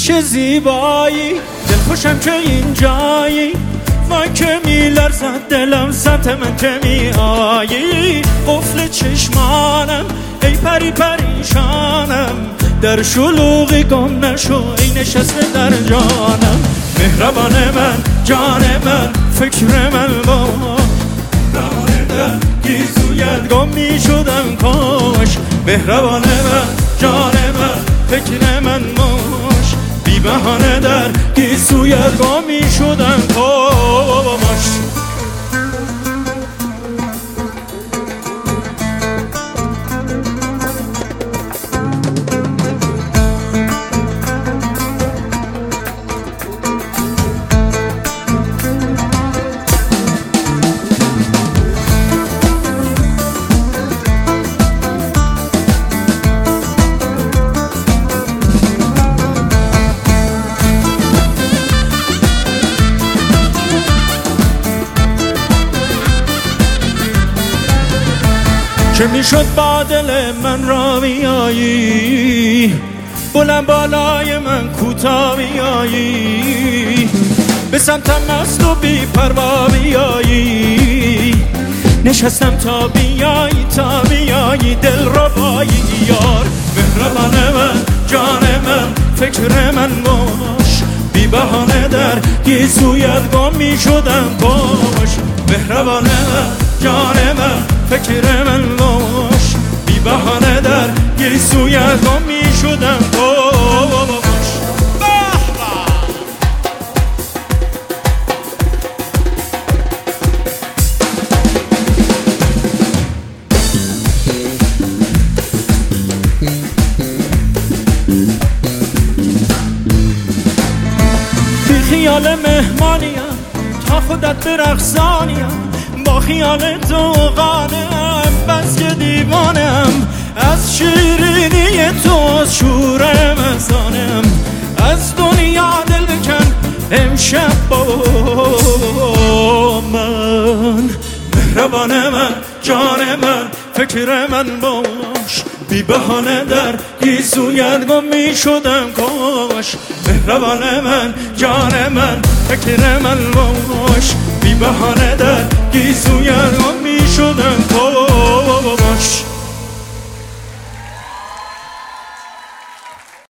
چه زیبایی دلخوشم که اینجایی وای که میلرزد دلم سمت من که میایی قفل چشمانم ای پری پریشانم در شلوغی گم نشو ای نشسته در جانم مهربان من جان من فکر من با در گیزویت گم میشدم کاش مهربان من جان من فکر من باش بی بهانه در گیزویت گم میشدم کاش چه میشد با دل من را بیایی بلند بالای من کوتاه بیایی به سمتم مست و بی پروا بیایی نشستم تا بیایی دل ربایی یار مهربان من جان من فکر من باش بی بهانه در گیسویت گم میشدم باش مهربان من جان من فکر من باش بی بهانه در گیسویت گم میشدم باش بی خیال مهمانیم تا خودت برقصانیم با خیال تو قانم بس که دیوانم از شیرینی تو از شور مزانم از دنیا دل بکن امشب با من مهربان من جان من فکر من باش بی بهانه در گیسویت گم میشدم کاش مهربان من جان من فکر من باش بی بهانه در گیسویت گم میشدم